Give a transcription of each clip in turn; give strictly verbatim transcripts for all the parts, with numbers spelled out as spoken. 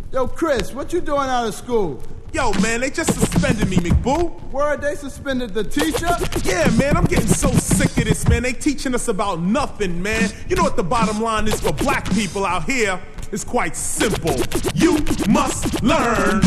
Yo, Chris, what you doing out of school? Yo, man, they just suspended me, McBoo. Word, they suspended the teacher? Yeah, man, I'm getting so sick of this, man. They teaching us about nothing, man. You know what the bottom line is for black people out here? It's quite simple. You must learn.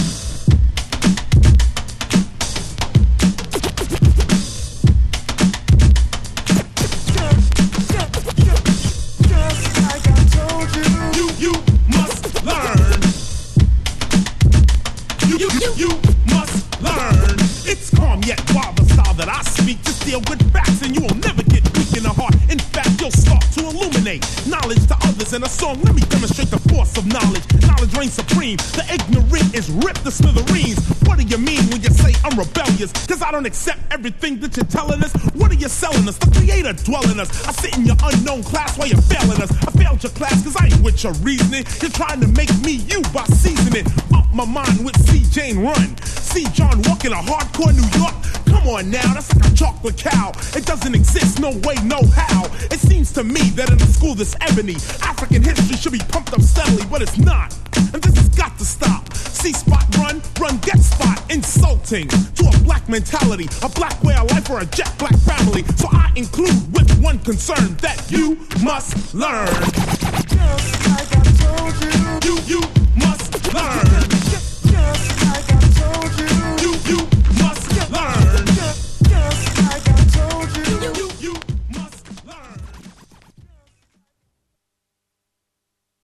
You must learn. It's calm yet wild, the style that I speak. Just deal with facts and you will never get weak in the heart. In fact, you'll start to illuminate knowledge to others in a song. Let me demonstrate the force of knowledge. Knowledge reigns supreme. The ignorant is ripped to smithereens. What do you mean when you say I'm rebellious? Cause I don't accept everything that you're telling us. What are you selling us? The creator dwelling us. I sit in your unknown class while you're failing us. I failed your class cause I ain't with your reasoning. You're trying to make me you by seasoning up my mind with C. Jane Run. See John walking a hardcore New York. Come on now, that's like a chocolate cow. It doesn't exist, no way, no how. It seems to me that in a school this ebony, African history should be pumped up steadily, but it's not. And this has got to stop. See spot run, run get spot. Insulting to a black mentality, a black way of life or a jet black family. So I include with one concern that you must learn. Just like I told you. You, you must learn.